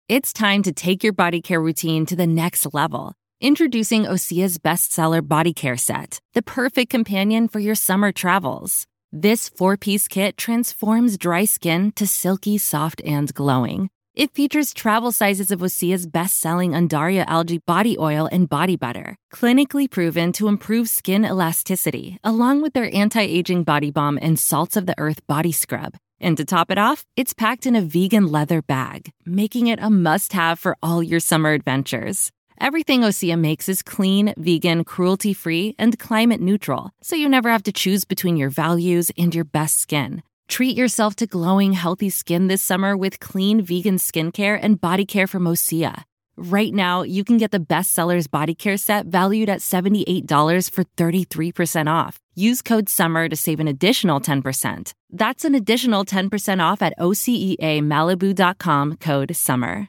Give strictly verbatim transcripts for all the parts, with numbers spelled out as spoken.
It's time to take your body care routine to the next level. Introducing Osea's bestseller Body Care Set, the perfect companion for your summer travels. This four-piece kit transforms dry skin to silky, soft, and glowing. It features travel sizes of Osea's best-selling Undaria algae body oil and body butter, clinically proven to improve skin elasticity, along with their anti-aging body balm and Salts of the Earth body scrub. And to top it off, it's packed in a vegan leather bag, making it a must-have for all your summer adventures. Everything Osea makes is clean, vegan, cruelty-free, and climate-neutral, so you never have to choose between your values and your best skin. Treat yourself to glowing, healthy skin this summer with clean, vegan skincare and body care from Osea. Right now, you can get the bestsellers Body Care Set valued at seventy-eight dollars for thirty-three percent off. Use code SUMMER to save an additional ten percent. That's an additional ten percent off at O S E A Malibu dot com, code SUMMER.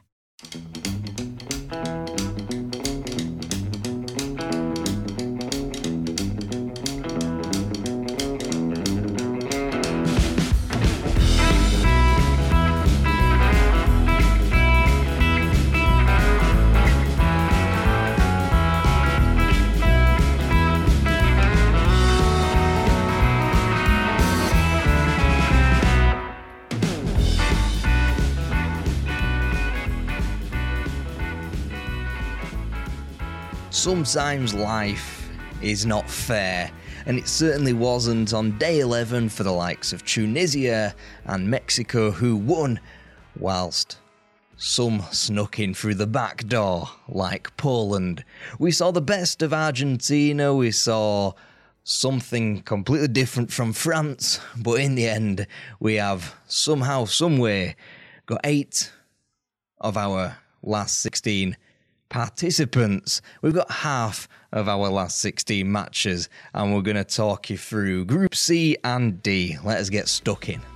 Sometimes life is not fair, and it certainly wasn't on day eleven for the likes of Tunisia and Mexico, who won, whilst some snuck in through the back door, like Poland. We saw the best of Argentina, we saw something completely different from France, but in the end, we have somehow, someway, got eight of our last sixteen participants. We've got half of our last sixteen matches, and we're going to talk you through Group C and D. Let us get stuck in.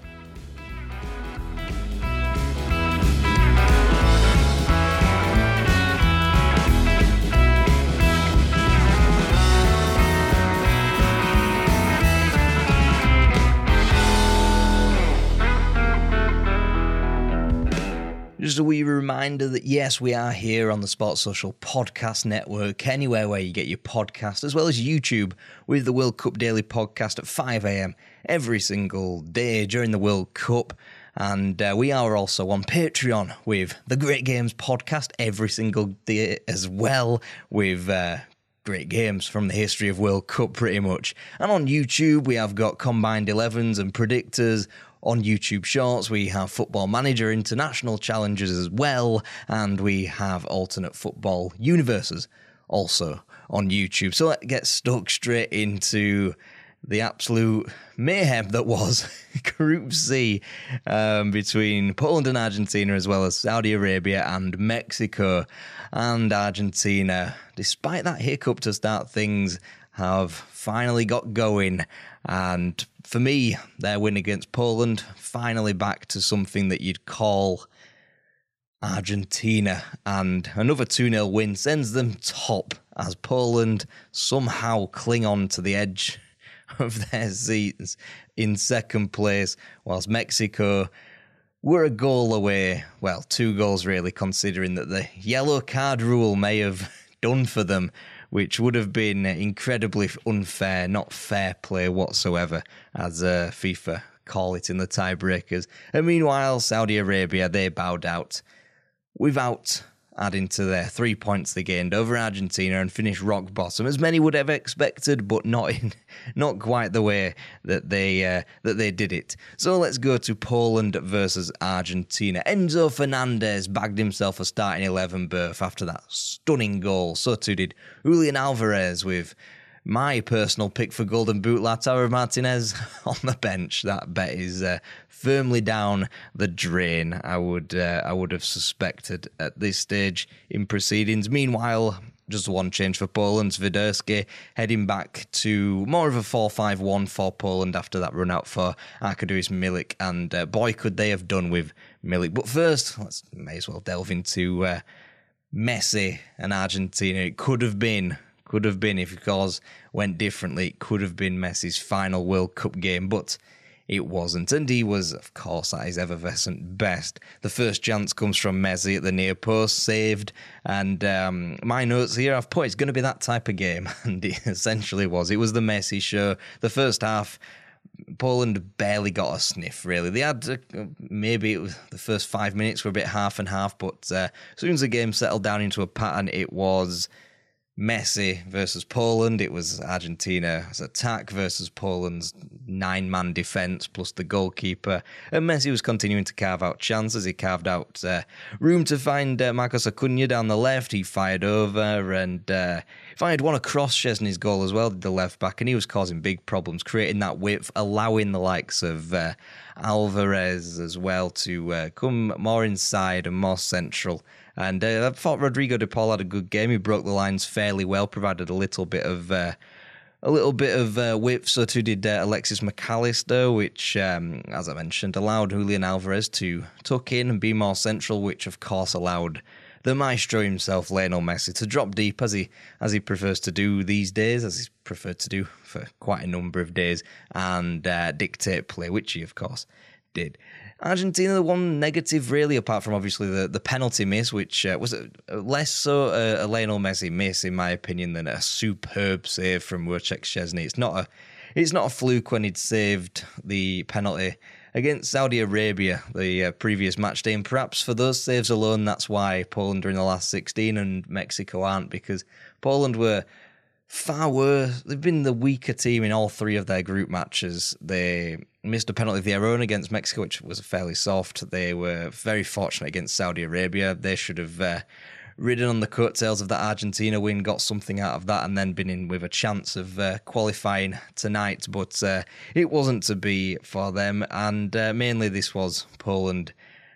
Just a wee reminder that yes, we are here on the Sports Social Podcast Network, anywhere where you get your podcast, as well as YouTube with the World Cup Daily Podcast at five a.m. every single day during the World Cup. And uh, we are also on Patreon with the Great Games Podcast every single day as well, with uh, great games from the history of World Cup pretty much. And on YouTube, we have got Combined elevens and Predictors. On YouTube Shorts, we have Football Manager International Challenges as well, and we have Alternate Football Universes also on YouTube. So let's get stuck straight into the absolute mayhem that was Group C um, between Poland and Argentina, as well as Saudi Arabia and Mexico. And Argentina, despite that hiccup to start things, have finally got going. And for me, their win against Poland, finally back to something that you'd call Argentina. And another two nil win sends them top as Poland somehow cling on to the edge of their seats in second place, whilst Mexico were a goal away. Well, two goals really, considering that the yellow card rule may have done for them, which would have been incredibly unfair, not fair play whatsoever, as uh, FIFA call it in the tiebreakers. And meanwhile, Saudi Arabia, they bowed out without adding to their three points they gained over Argentina and finished rock bottom, as many would have expected, but not in not quite the way that they uh, that they did it. So let's go to Poland versus Argentina. Enzo Fernandez bagged himself a starting eleven berth after that stunning goal. So too did Julian Alvarez, with my personal pick for Golden Boot, Lautaro Martinez, on the bench. That bet is uh, firmly down the drain, I would uh, I would have suspected at this stage in proceedings. Meanwhile, just one change for Poland. Swiderski heading back to more of a four five one for Poland after that run out for Arkadiusz Milik, and uh, boy, could they have done with Milik. But first, let's may as well delve into uh, Messi and Argentina. It could have been... Could have been, if cause went differently, it could have been Messi's final World Cup game, but it wasn't. And he was, of course, at his effervescent best. The first chance comes from Messi at the near post, saved. And um, my notes here, I've put it's going to be that type of game. And it essentially was. It was the Messi show. The first half, Poland barely got a sniff, really. They had, uh, maybe it was the first five minutes were a bit half and half. But uh, as soon as the game settled down into a pattern, it was Messi versus Poland. It was Argentina's attack versus Poland's nine-man defence plus the goalkeeper. And Messi was continuing to carve out chances. He carved out uh, room to find uh, Marcos Acuna down the left. He fired over and uh, fired one across Szczesny's goal as well, the left back, and he was causing big problems, creating that width, allowing the likes of uh, Alvarez as well to uh, come more inside and more central. And uh, I thought Rodrigo de Paul had a good game. He broke the lines fairly well, provided a little bit of uh, a little bit of uh, width. So too did uh, Alexis McAllister, which, um, as I mentioned, allowed Julian Alvarez to tuck in and be more central, which of course allowed the maestro himself, Lionel Messi, to drop deep as he as he prefers to do these days, as he's preferred to do for quite a number of days, and uh, dictate play, which he of course did. Argentina, the one negative really, apart from obviously the, the penalty miss, which uh, was a, a less so a, a Lionel Messi miss, in my opinion, than a superb save from Wojciech Szczesny. It's not a, it's not a fluke when he'd saved the penalty against Saudi Arabia the uh, previous match day, and perhaps for those saves alone, that's why Poland are in the last sixteen and Mexico aren't, because Poland were far worse. They've been the weaker team in all three of their group matches. They missed a penalty of their own against Mexico, which was fairly soft. They were very fortunate against Saudi Arabia. They should have uh, ridden on the coattails of that Argentina win, got something out of that, and then been in with a chance of uh, qualifying tonight. But uh, it wasn't to be for them, and uh, mainly this was Poland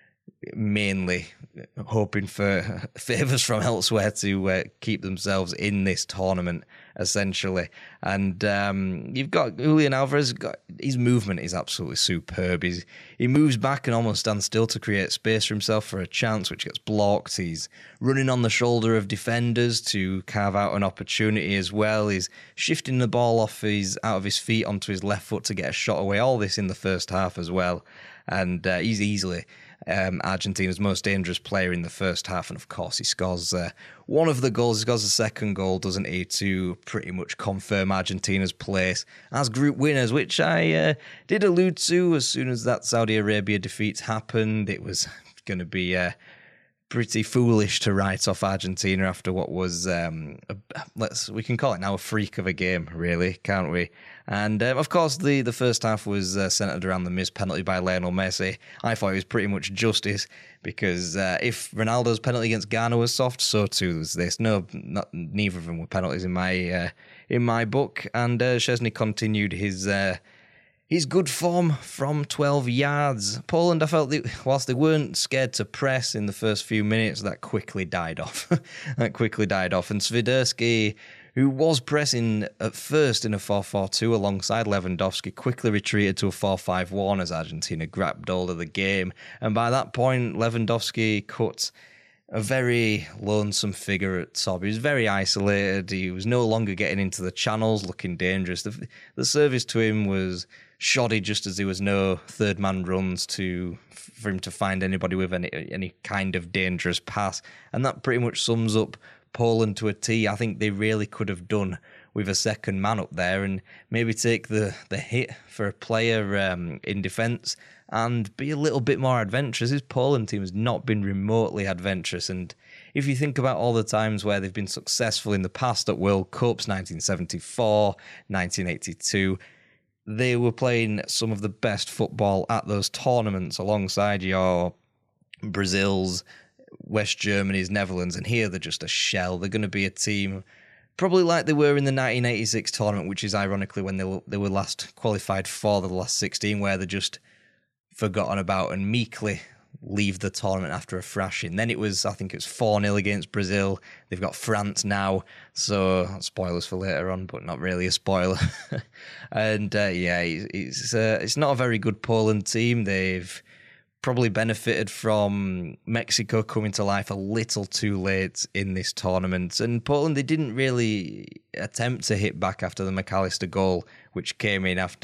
mainly hoping for favours from elsewhere to uh, keep themselves in this tournament, essentially. And um, you've got Julian Alvarez, got, his movement is absolutely superb. He's, he moves back and almost stands still to create space for himself for a chance, which gets blocked. He's running on the shoulder of defenders to carve out an opportunity as well. He's shifting the ball off his out of his feet onto his left foot to get a shot away. All this in the first half as well. And uh, he's easily Um, Argentina's most dangerous player in the first half, and of course he scores uh, one of the goals. He scores the second goal, doesn't he, to pretty much confirm Argentina's place as group winners, which I uh, did allude to as soon as that Saudi Arabia defeat happened. It was going to be uh, pretty foolish to write off Argentina after what was, um, a, let's we can call it now a freak of a game, really, can't we? And um, of course, the, the first half was uh, centred around the missed penalty by Lionel Messi. I thought it was pretty much justice, because uh, if Ronaldo's penalty against Ghana was soft, so too was this. No, not, neither of them were penalties in my uh, in my book. And uh, Szczesny continued his uh, his good form from twelve yards. Poland, I felt, they, whilst they weren't scared to press in the first few minutes, that quickly died off. that quickly died off. And Swiderski, who was pressing at first in a four four two alongside Lewandowski, quickly retreated to a four five one as Argentina grabbed hold of the game. And by that point, Lewandowski cut a very lonesome figure at top. He was very isolated. He was no longer getting into the channels, looking dangerous. The, the service to him was shoddy, just as there was no third man runs to for him to find anybody with any, any kind of dangerous pass. And that pretty much sums up Poland to a T. I think they really could have done with a second man up there and maybe take the, the hit for a player um, in defence and be a little bit more adventurous. This Poland team has not been remotely adventurous, and if you think about all the times where they've been successful in the past at World Cups, nineteen seventy-four, nineteen eighty-two, they were playing some of the best football at those tournaments alongside your Brazil's, West Germany's, Netherlands, and here they're just a shell. They're going to be a team probably like they were in the nineteen eighty-six tournament, which is ironically when they were, they were last qualified for the last sixteen, where they're just forgotten about and meekly leave the tournament after a thrashing. Then it was, I think it was four nil against Brazil. They've got France now, so spoilers for later on, but not really a spoiler. and uh, yeah, it's uh, it's not a very good Poland team. They've probably benefited from Mexico coming to life a little too late in this tournament. And Poland, they didn't really attempt to hit back after the McAllister goal, which came in after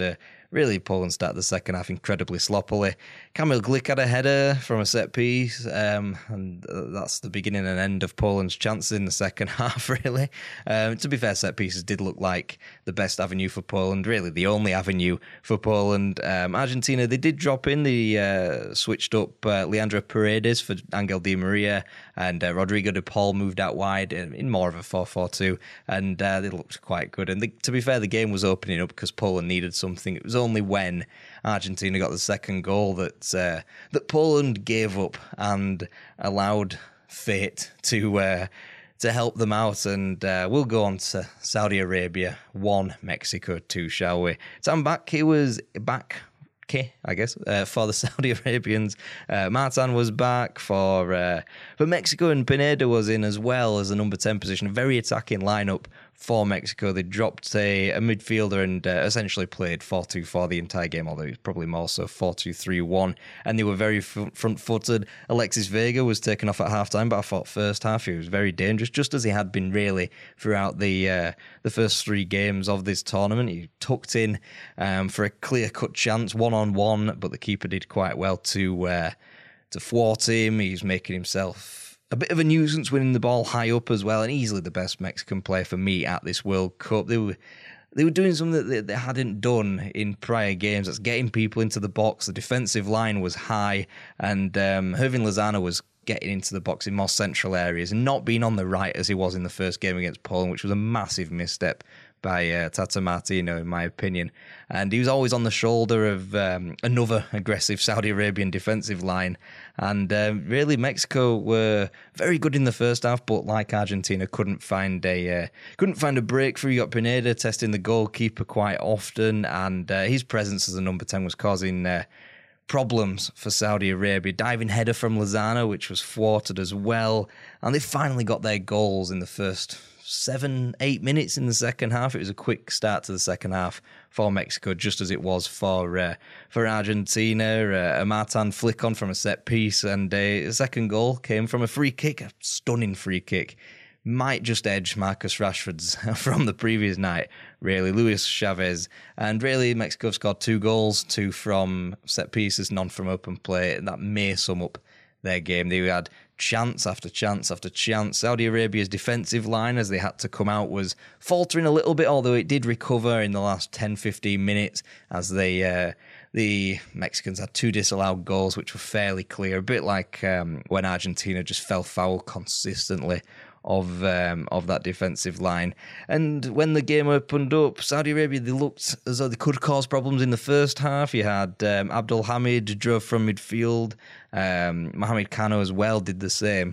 really, Poland started the second half incredibly sloppily. Kamil Glik had a header from a set piece, um, and that's the beginning and end of Poland's chances in the second half, really. Um, to be fair, set pieces did look like the best avenue for Poland, really the only avenue for Poland. Um, Argentina, they did drop in the uh, switched up uh, Leandro Paredes for Angel Di Maria, and uh, Rodrigo de Paul moved out wide in, in more of a four four two, and uh, they looked quite good. And the, to be fair, the game was opening up because Poland needed something. It was only when Argentina got the second goal that uh, that Poland gave up and allowed fate to uh, to help them out. And uh, we'll go on to Saudi Arabia one, Mexico two, shall we? Sam back, he was back. Okay, I guess, uh, for the Saudi Arabians. Uh, Martin was back for uh, for Mexico, and Pineda was in as well as the number ten position. A very attacking lineup for Mexico. They dropped a, a midfielder and uh, essentially played four two four the entire game, although it was probably more so four two three one. And they were very f- front-footed. Alexis Vega was taken off at half-time, but I thought first half he was very dangerous, just as he had been really throughout the uh, the first three games of this tournament. He tucked in um, for a clear-cut chance, one-on-one, but the keeper did quite well to uh, to thwart him. He's making himself a bit of a nuisance, winning the ball high up as well, and easily the best Mexican player for me at this World Cup. They were they were doing something that they hadn't done in prior games. That's getting people into the box. The defensive line was high, and um, Hirving Lozano was getting into the box in more central areas and not being on the right as he was in the first game against Poland, which was a massive misstep by uh, Tata Martino, in my opinion. And he was always on the shoulder of um, another aggressive Saudi Arabian defensive line. And um, really, Mexico were very good in the first half, but like Argentina, couldn't find a uh, couldn't find a breakthrough. You got Pineda testing the goalkeeper quite often, and uh, his presence as a number ten was causing uh, problems for Saudi Arabia. Diving header from Lozano, which was thwarted as well. And they finally got their goals in the first seven, eight minutes in the second half. It was a quick start to the second half for Mexico, just as it was for uh, for Argentina. Uh, a Martin flick on from a set piece, and a second goal came from a free kick, a stunning free kick. Might just edge Marcus Rashford's from the previous night, really. Luis Chavez. And really, Mexico scored two goals, two from set pieces, none from open play. And that may sum up their game. They had chance after chance after chance. Saudi Arabia's defensive line, as they had to come out, was faltering a little bit, although it did recover in the last ten fifteen minutes as they uh, the Mexicans had two disallowed goals, which were fairly clear, a bit like um, when Argentina just fell foul consistently of um, of that defensive line. And when the game opened up, Saudi Arabia, they looked as though they could cause problems in the first half. You had um, Abdul Hamid drove from midfield. Um, Mohamed Kano as well did the same.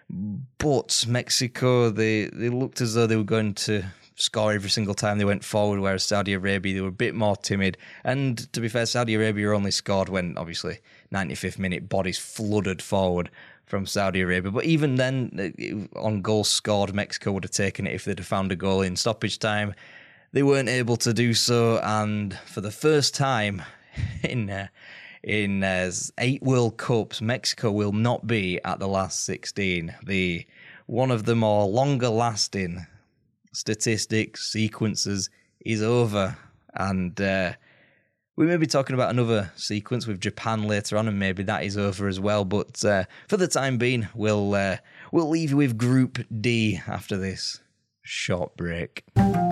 But Mexico, they, they looked as though they were going to score every single time they went forward, whereas Saudi Arabia, they were a bit more timid. And to be fair, Saudi Arabia only scored when, obviously, ninety-fifth minute, bodies flooded forward from Saudi Arabia. But even then, on goals scored, Mexico would have taken it if they'd have found a goal in stoppage time. They weren't able to do so, and for the first time in uh, in uh, eight World Cups, Mexico will not be at the last sixteen. The one of the more longer-lasting statistics sequences is over, and uh, we may be talking about another sequence with Japan later on, and maybe that is over as well. But uh, for the time being, we'll uh, we'll leave you with Group D after this short break.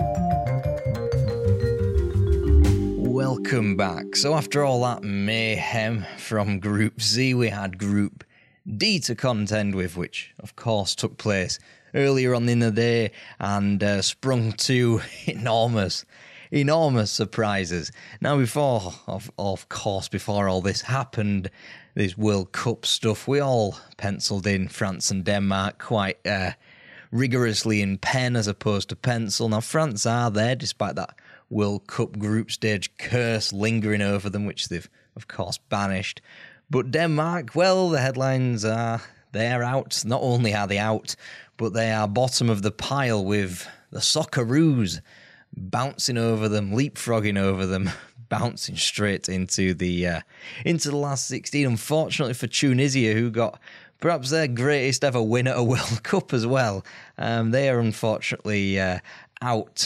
Welcome back. So after all that mayhem from Group C, we had Group D to contend with, which of course took place earlier on in the day and uh, sprung to enormous Enormous surprises. Now, before, of, of course, before all this happened, this World Cup stuff, we all penciled in France and Denmark quite uh, rigorously in pen as opposed to pencil. Now, France are there, despite that World Cup group stage curse lingering over them, which they've, of course, banished. But Denmark, well, the headlines are they're out. Not only are they out, but they are bottom of the pile with the Socceroos bouncing over them, leapfrogging over them, bouncing straight into the uh, into the last sixteen. Unfortunately for Tunisia, who got perhaps their greatest ever win at a World Cup as well, um, they are unfortunately uh, out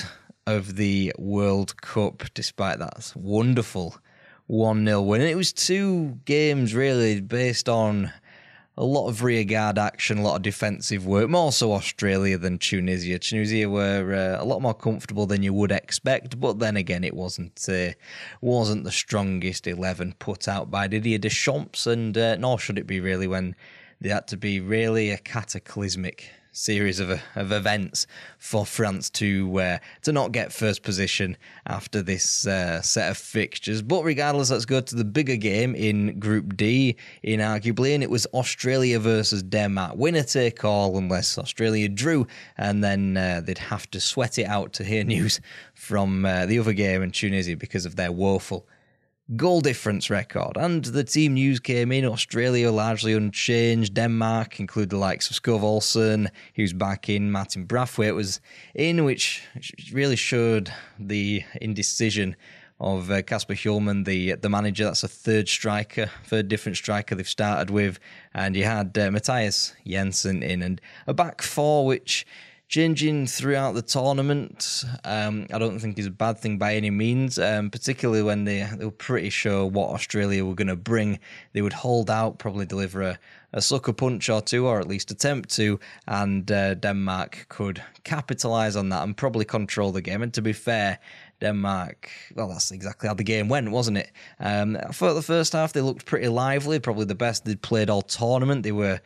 of the World Cup, despite that wonderful one nil win. And it was two games really based on a lot of rearguard action, a lot of defensive work, more so Australia than Tunisia. Tunisia were uh, a lot more comfortable than you would expect, but then again, it wasn't uh, wasn't the strongest eleven put out by Didier Deschamps, and uh, nor should it be really when they had to be really a cataclysmic series of of events for France to uh, to not get first position after this uh, set of fixtures. But regardless, let's go to the bigger game in Group D, inarguably, and it was Australia versus Denmark. Winner take all, unless Australia drew, and then uh, they'd have to sweat it out to hear news from uh, the other game in Tunisia because of their woeful goal difference record. And the team news came in. Australia largely unchanged. Denmark included the likes of Skov Olsen, who's back in. Martin Brathwaite was in, which really showed the indecision of uh, Kasper Hjulmand, the the manager. That's a third striker, third different striker they've started with. And you had uh, Matthias Jensen in, and a back four, which changing throughout the tournament, um, I don't think is a bad thing by any means, um, particularly when they, they were pretty sure what Australia were going to bring. They would hold out, probably deliver a, a sucker punch or two, or at least attempt to, and uh, Denmark could capitalise on that and probably control the game. And to be fair, Denmark, well, that's exactly how the game went, wasn't it? Um, for the first half, they looked pretty lively, probably the best they'd played all tournament. They were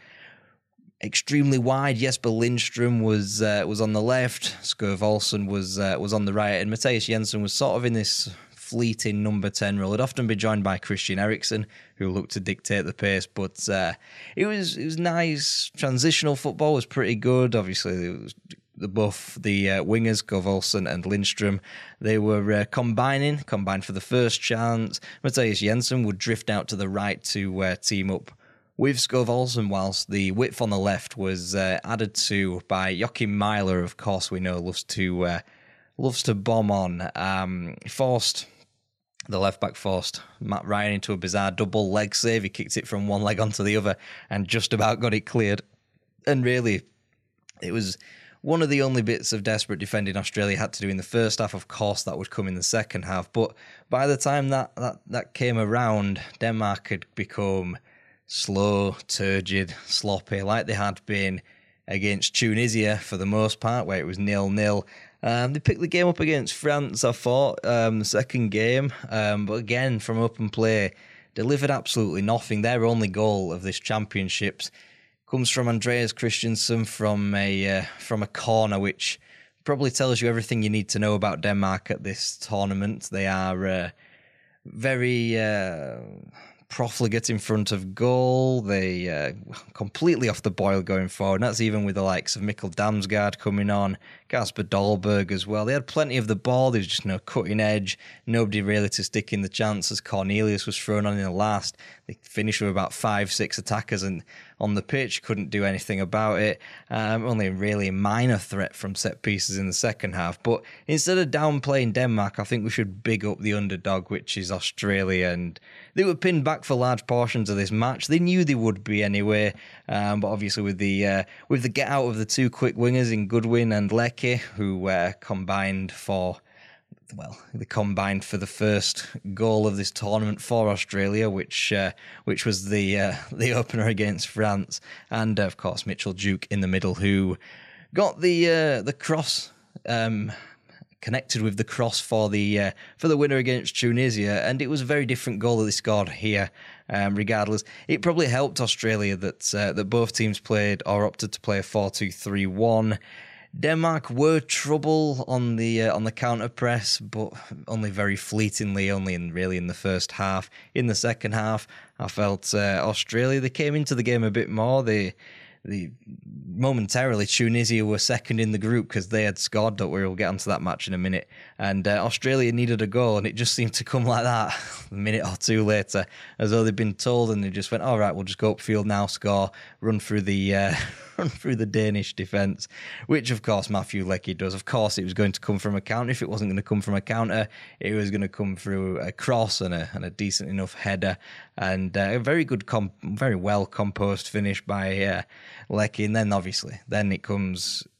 extremely wide. Jesper Lindström was uh, was on the left, Skov Olsen was uh, was on the right, and Matthias Jensen was sort of in this fleeting number ten role. He'd often be joined by Christian Eriksen, who looked to dictate the pace, but uh, it was it was nice. Transitional football was pretty good. Obviously, it was the both the uh, wingers, Skov Olsen and Lindström, they were uh, combining, combined for the first chance. Matthias Jensen would drift out to the right to uh, team up with Skov Olsen, whilst the width on the left was uh, added to by Joachim Mæhle, of course, we know loves to uh, loves to bomb on. Um, forced, the left back forced Matt Ryan into a bizarre double leg save. He kicked it from one leg onto the other and just about got it cleared. And really, it was one of the only bits of desperate defending Australia had to do in the first half. Of course, that would come in the second half. But by the time that, that, that came around, Denmark had become slow, turgid, sloppy, like they had been against Tunisia for the most part, where it was nil-nil. Um, they picked the game up against France, I thought, um, the second game. Um, but again, from open play, delivered absolutely nothing. Their only goal of this championships comes from Andreas Christensen from a uh, from a corner, which probably tells you everything you need to know about Denmark at this tournament. They are uh, very Uh, profligate in front of goal. They uh, completely off the boil going forward. And that's even with the likes of Mikkel Damsgaard coming on, Kasper Dolberg as well. They had plenty of the ball. There was just no cutting edge. Nobody really to stick in the chances. Cornelius was thrown on in the last. They finished with about five, six attackers and on the pitch, couldn't do anything about it. Um, only a really minor threat from set pieces in the second half. But instead of downplaying Denmark, I think we should big up the underdog, which is Australia. And they were pinned back for large portions of this match. They knew they would be anyway. Um, but obviously with the uh, with the get out of the two quick wingers in Goodwin and Leckie, who uh, combined for Well, they combined for the first goal of this tournament for Australia, which uh, which was the uh, the opener against France, and uh, of course Mitchell Duke in the middle, who got the uh, the cross um, connected with the cross for the uh, for the winner against Tunisia, and it was a very different goal that they scored here. Um, regardless, it probably helped Australia that uh, that both teams played or opted to play a four two three one. Denmark were trouble on the uh, on the counter press, but only very fleetingly, only in really in the first half. In the second half, I felt uh, Australia, they came into the game a bit more. They, they momentarily Tunisia were second in the group because they had scored. Don't worry, we'll get onto that match in a minute. And uh, Australia needed a goal, and it just seemed to come like that a minute or two later, as though they'd been told, and they just went, all right, we'll just go upfield now, score, run through the uh, run through the Danish defence, which of course Matthew Leckie does. Of course it was going to come from a counter. If it wasn't going to come from a counter, it was going to come through a cross and a, and a decent enough header, and uh, a very good, comp- very well composed finish by uh, Leckie. And then obviously, then it comes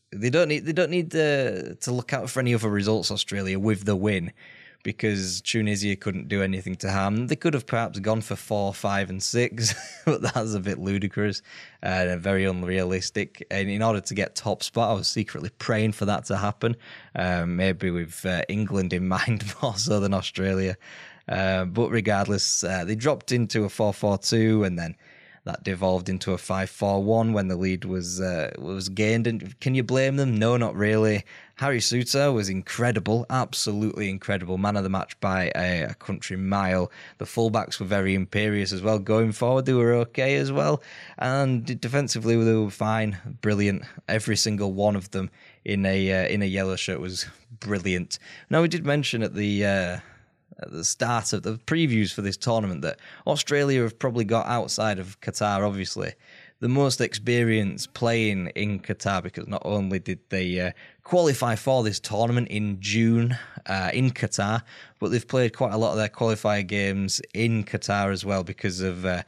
they don't need they don't need uh, to look out for any other results, Australia, with the win, because Tunisia couldn't do anything to harm them. They could have perhaps gone for four, five, and six, but that's a bit ludicrous and very unrealistic. And in order to get top spot, I was secretly praying for that to happen, um, maybe with uh, England in mind more so than Australia. Uh, but regardless, uh, they dropped into a four four two, and then that devolved into a five four one when the lead was uh, was gained. And can you blame them? No, not really. Harry Souttar was incredible, absolutely incredible. Man of the match by a, a country mile. The fullbacks were very imperious as well. Going forward, they were okay as well. And defensively, they were fine, brilliant. Every single one of them in a uh, in a yellow shirt was brilliant. Now, we did mention at the... Uh, at the start of the previews for this tournament that Australia have probably got, outside of Qatar, obviously, the most experience playing in Qatar, because not only did they uh, qualify for this tournament in June uh, in Qatar, but they've played quite a lot of their qualifier games in Qatar as well because of uh,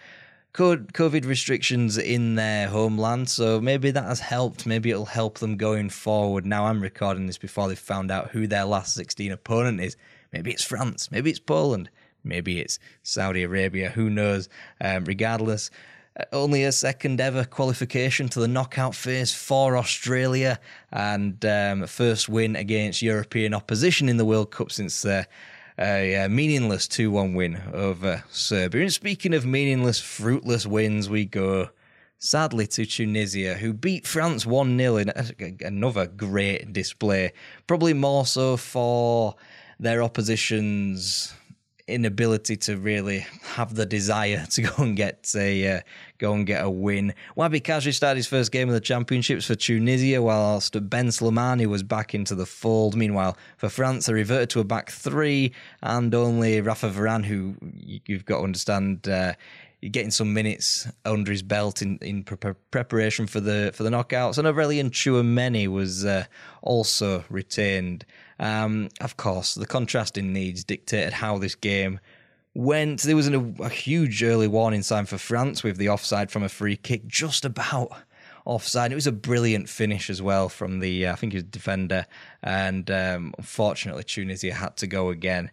COVID restrictions in their homeland. So maybe that has helped. Maybe it'll help them going forward. Now, I'm recording this before they've found out who their last sixteen opponent is. Maybe it's France, maybe it's Poland, maybe it's Saudi Arabia, who knows. Um, regardless, uh, only a second ever qualification to the knockout phase for Australia, and um, first win against European opposition in the World Cup since uh, a, a meaningless two one win over Serbia. And speaking of meaningless, fruitless wins, we go sadly to Tunisia, who beat France one nil in another great display, probably more so for their opposition's inability to really have the desire to go and get a uh, go and get a win. Wahbi Khazri started his first game of the championships for Tunisia, whilst Ben Slimani was back into the fold. Meanwhile, for France, they reverted to a back three, and only Rafa Varane, who you've got to understand, uh, getting some minutes under his belt in, in pre- preparation for the for the knockouts. And Aurelien Tchouameni was uh, also retained. Um, of course, the contrasting needs dictated how this game went. There was an, a huge early warning sign for France with the offside from a free kick, just about offside. It was a brilliant finish as well from the, uh, I think he was defender, and um, unfortunately Tunisia had to go again.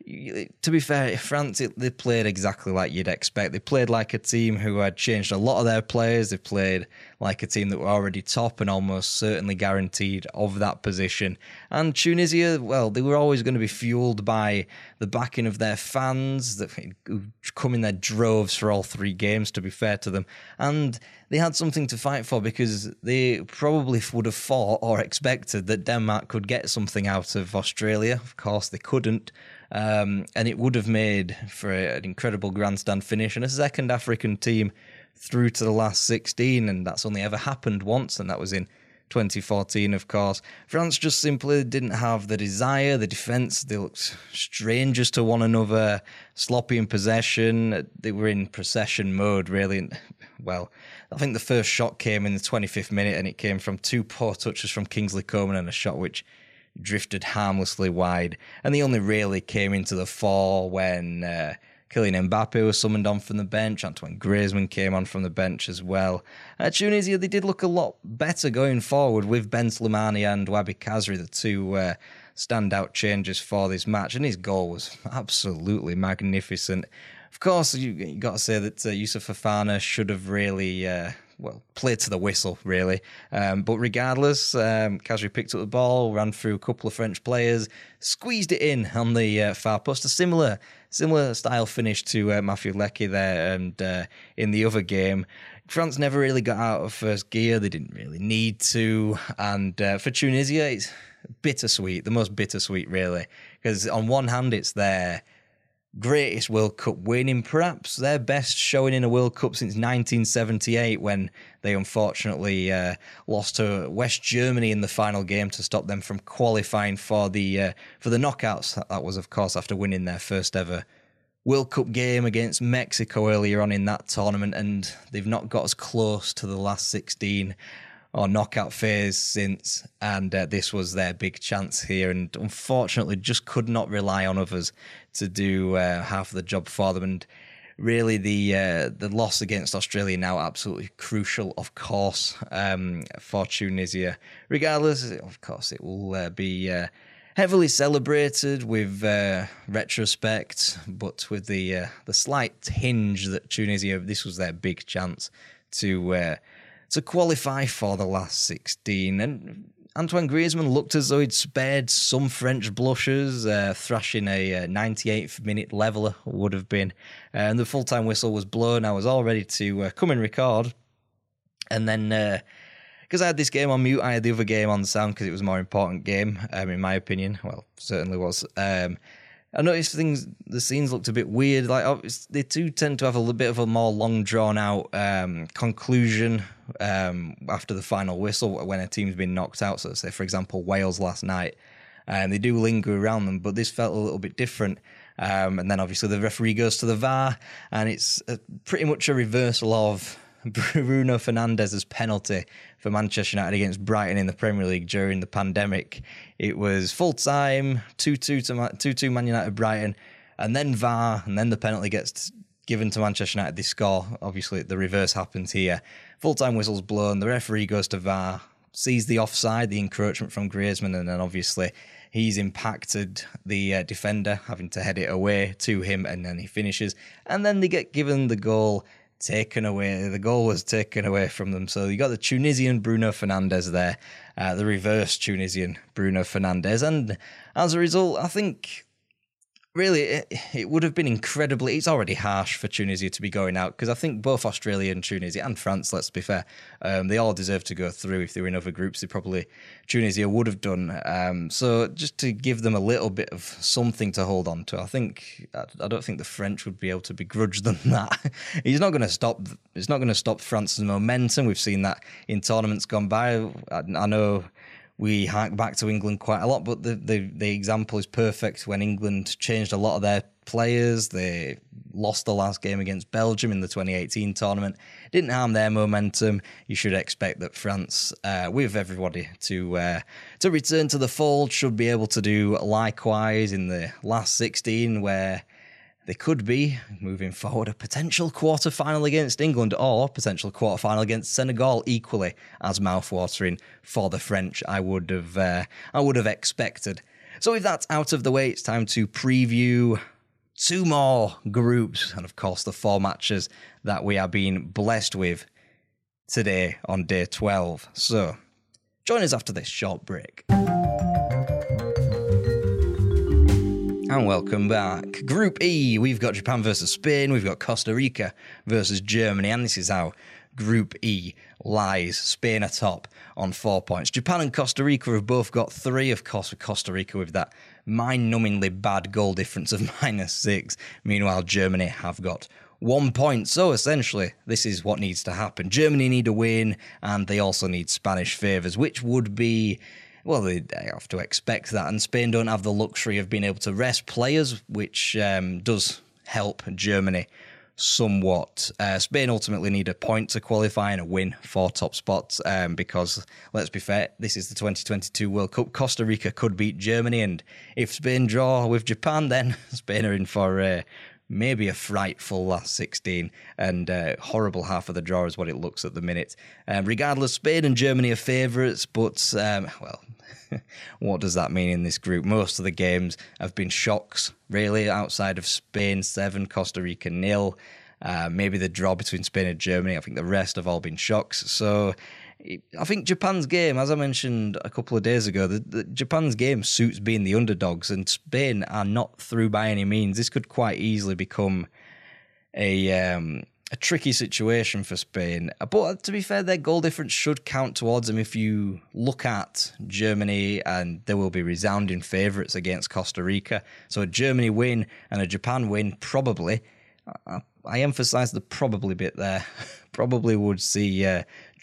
To be fair, France, it, they played exactly like you'd expect. They played like a team who had changed a lot of their players. They played like a team that were already top and almost certainly guaranteed of that position. And Tunisia, well, they were always going to be fueled by the backing of their fans that come in their droves for all three games, to be fair to them. And they had something to fight for, because they probably would have thought or expected that Denmark could get something out of Australia. Of course, they couldn't. Um, and it would have made for a, an incredible grandstand finish and a second African team through to the last sixteen, and that's only ever happened once, and that was in twenty fourteen, of course. France just simply didn't have the desire, the defence. They looked strangers to one another, sloppy in possession. They were in procession mode, really. Well, I think the first shot came in the twenty-fifth minute, and it came from two poor touches from Kingsley Coman and a shot which drifted harmlessly wide. And they only really came into the fore when uh, Kylian Mbappe was summoned on from the bench. Antoine Griezmann came on from the bench as well. Uh, Tunisia, they did look a lot better going forward with Ben Slimani and Wahbi Khazri, the two uh, standout changes for this match. And his goal was absolutely magnificent. Of course, you, you got to say that uh, Youssouf Fofana should have really... Uh, well, played to the whistle, really. Um, but regardless, um, Khazri picked up the ball, ran through a couple of French players, squeezed it in on the uh, far post. A similar similar style finish to uh, Matthew Leckie there, and uh, in the other game. France never really got out of first gear. They didn't really need to. And uh, for Tunisia, it's bittersweet, the most bittersweet, really. Because on one hand, it's their greatest World Cup win, in perhaps their best showing in a World Cup since nineteen seventy-eight, when they unfortunately uh, lost to West Germany in the final game to stop them from qualifying for the uh, for the knockouts. That was, of course, after winning their first ever World Cup game against Mexico earlier on in that tournament, and they've not got as close to the last sixteen or knockout phase since, and uh, this was their big chance here, and unfortunately just could not rely on others to do uh, half of the job for them. And really the uh, the loss against Australia now absolutely crucial, of course, um, for Tunisia. Regardless, of course, it will uh, be uh, heavily celebrated with uh, retrospect, but with the uh, the slight tinge that Tunisia, this was their big chance to uh, to qualify for the last sixteen. And Antoine Griezmann looked as though he'd spared some French blushes, uh, thrashing a uh, ninety-eighth minute leveller would have been. Uh, and the full-time whistle was blown. I was all ready to uh, come and record. And then, because uh, I had this game on mute, I had the other game on sound because it was a more important game, um, in my opinion. Well, certainly was. Um, I noticed things, the scenes looked a bit weird. Like they do tend to have a little bit of a more long drawn out um, conclusion um, after the final whistle when a team's been knocked out. So say, for example, Wales last night, and they do linger around them, but this felt a little bit different. Um, and then obviously the referee goes to the V A R, and it's a, pretty much a reversal of Bruno Fernandes's penalty for Manchester United against Brighton in the Premier League during the pandemic. It was full time, two two to two two Man United Brighton, and then V A R, and then the penalty gets given to Manchester United. They score. Obviously, the reverse happens here. Full time whistle's blown. The referee goes to V A R, sees the offside, the encroachment from Griezmann, and then obviously he's impacted the uh, defender, having to head it away to him, and then he finishes. And then they get given the goal taken away. The goal was taken away from them. So you got the Tunisian Bruno Fernandes there, uh, the reverse Tunisian Bruno Fernandes. And as a result, I think really it, it would have been incredibly, it's already harsh for Tunisia to be going out, because I think both Australia and Tunisia and France, let's be fair, um, they all deserve to go through. If they were in other groups, they probably, Tunisia would have done. Um, so just to give them a little bit of something to hold on to, I think, I, I don't think the French would be able to begrudge them that. He's not going to stop, it's not going to stop France's momentum. We've seen that in tournaments gone by. I, I know we hark back to England quite a lot, but the, the, the example is perfect when England changed a lot of their players. They lost the last game against Belgium in the twenty eighteen tournament. Didn't harm their momentum. You should expect that France, uh, with everybody to uh, to return to the fold, should be able to do likewise in the last sixteen, where they could be moving forward a potential quarter-final against England or potential quarter-final against Senegal, equally as mouth-watering for the French, I would have uh, I would have expected. So with that out of the way, it's time to preview two more groups and, of course, the four matches that we are being blessed with today on day twelve. So join us after this short break. And welcome back. Group E, we've got Japan versus Spain, we've got Costa Rica versus Germany, and this is how Group E lies. Spain atop on four points. Japan and Costa Rica have both got three, of course, with Costa Rica with that mind-numbingly bad goal difference of minus six. Meanwhile, Germany have got one point. So essentially, this is what needs to happen. Germany need a win, and they also need Spanish favours, which would be... Well, they have to expect that, and Spain don't have the luxury of being able to rest players, which um, does help Germany somewhat. Uh, Spain ultimately need a point to qualify and a win for top spots, um, because, let's be fair, this is the twenty twenty-two World Cup. Costa Rica could beat Germany, and if Spain draw with Japan, then Spain are in for uh, maybe a frightful last sixteen, and uh, horrible half of the draw is what it looks at the minute. Um, regardless, Spain and Germany are favourites, but, um, well... what does that mean in this group? Most of the games have been shocks, really, outside of Spain, seven, Costa Rica, nil. Uh, maybe the draw between Spain and Germany. I think the rest have all been shocks. So I think Japan's game, as I mentioned a couple of days ago, the, the Japan's game suits being the underdogs, and Spain are not through by any means. This could quite easily become a... Um, A tricky situation for Spain. But to be fair, their goal difference should count towards them if you look at Germany, and they will be resounding favourites against Costa Rica. So a Germany win and a Japan win probably, I, I emphasise the probably bit there, probably would see uh,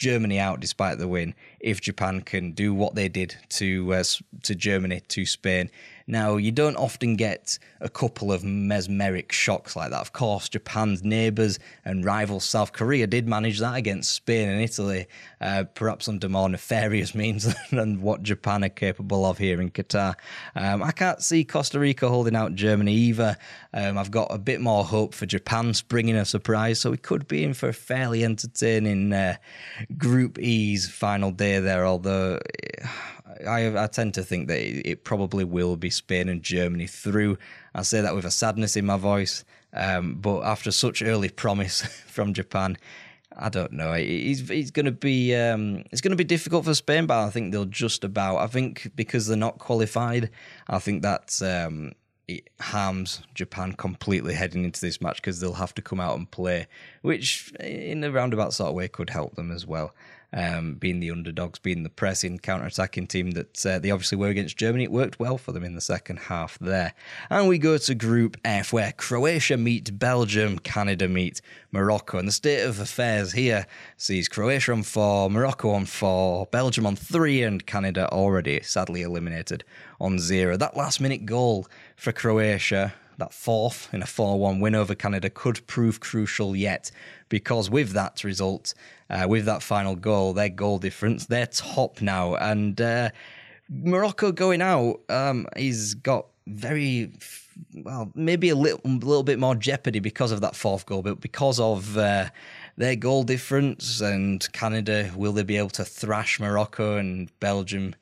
Germany out despite the win if Japan can do what they did to uh, to Germany, to Spain. Now, you don't often get a couple of mesmeric shocks like that. Of course, Japan's neighbours and rivals South Korea did manage that against Spain and Italy, uh, perhaps under more nefarious means than what Japan are capable of here in Qatar. Um, I can't see Costa Rica holding out Germany either. Um, I've got a bit more hope for Japan springing a surprise, so we could be in for a fairly entertaining uh, Group E's final day there, although I, I tend to think that it, it probably will be Spain and Germany through. I say that with a sadness in my voice, um, but after such early promise from Japan, I don't know. It's, it's going to be um, it's going to be difficult for Spain, but I think they'll just about. I think because they're not qualified, I think that um, it harms Japan completely heading into this match because they'll have to come out and play, which in a roundabout sort of way could help them as well. Um, being the underdogs, being the pressing, counter-attacking team that uh, they obviously were against Germany, it worked well for them in the second half there. And we go to Group F, where Croatia meet Belgium, Canada meet Morocco. And the state of affairs here sees Croatia on four, Morocco on four, Belgium on three, and Canada already sadly eliminated on zero. That last-minute goal for Croatia, that fourth in a four one win over Canada, could prove crucial yet, because with that result, uh, with that final goal, their goal difference, they're top now. And uh, Morocco going out, um, he's got very, well, maybe a little, little bit more jeopardy because of that fourth goal, but because of uh, their goal difference and Canada, will they be able to thrash Morocco and Belgium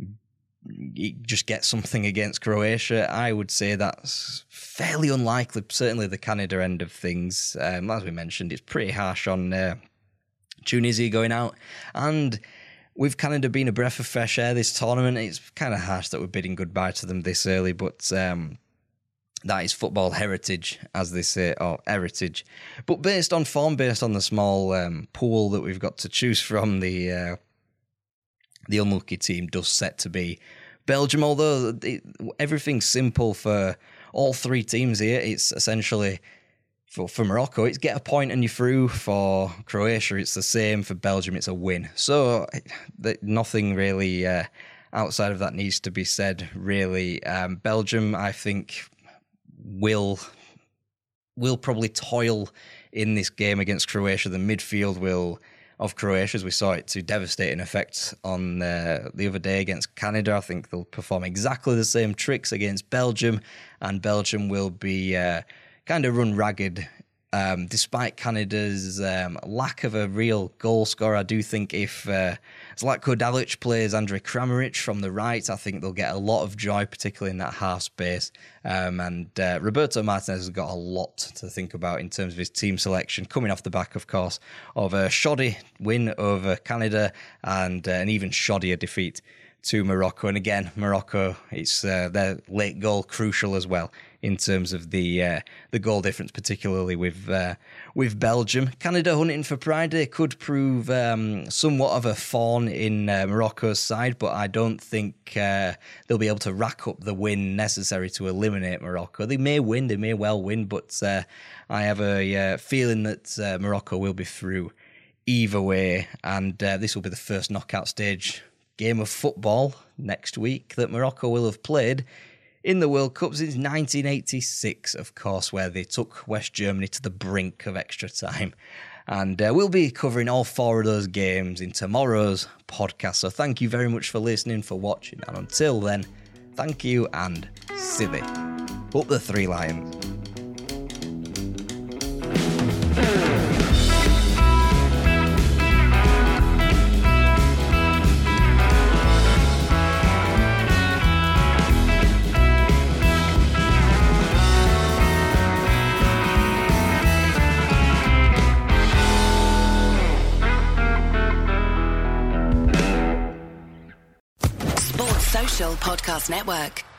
just get something against Croatia? I would say that's fairly unlikely, certainly the Canada end of things. Um, as we mentioned, it's pretty harsh on uh, Tunisia going out. And with Canada being a breath of fresh air this tournament, it's kind of harsh that we're bidding goodbye to them this early, but um, that is football heritage, as they say, or heritage. But based on form, based on the small um, pool that we've got to choose from, the uh, the unlucky team does set to be Belgium, although it, everything's simple for all three teams here. It's essentially, for, for Morocco, it's get a point and you're through. For Croatia, it's the same. For Belgium, it's a win. So nothing really uh, outside of that needs to be said, really. Um, Belgium, I think, will will probably toil in this game against Croatia. The midfield will... of Croatia, as we saw it to devastating effect on uh, the other day against Canada. I think they'll perform exactly the same tricks against Belgium, and Belgium will be uh, kind of run ragged. Um, despite Canada's um, lack of a real goal scorer, I do think if uh, Zlatko Dalic plays Andrej Kramaric from the right, I think they'll get a lot of joy, particularly in that half space. Um, and uh, Roberto Martinez has got a lot to think about in terms of his team selection, coming off the back, of course, of a shoddy win over Canada and uh, an even shoddier defeat to Morocco. And again, Morocco, it's uh, their late goal crucial as well in terms of the uh, the goal difference, particularly with uh, with Belgium. Canada hunting for pride. They could prove um, somewhat of a thorn in uh, Morocco's side, but I don't think uh, they'll be able to rack up the win necessary to eliminate Morocco. They may win, they may well win, but uh, I have a uh, feeling that uh, Morocco will be through either way, and uh, this will be the first knockout stage game of football next week that Morocco will have played in the World Cup since nineteen eighty-six, of course, where they took West Germany to the brink of extra time. And uh, we'll be covering all four of those games in tomorrow's podcast. So thank you very much for listening, for watching. And until then, thank you and Silly. Up the Three Lions. Podcast Network.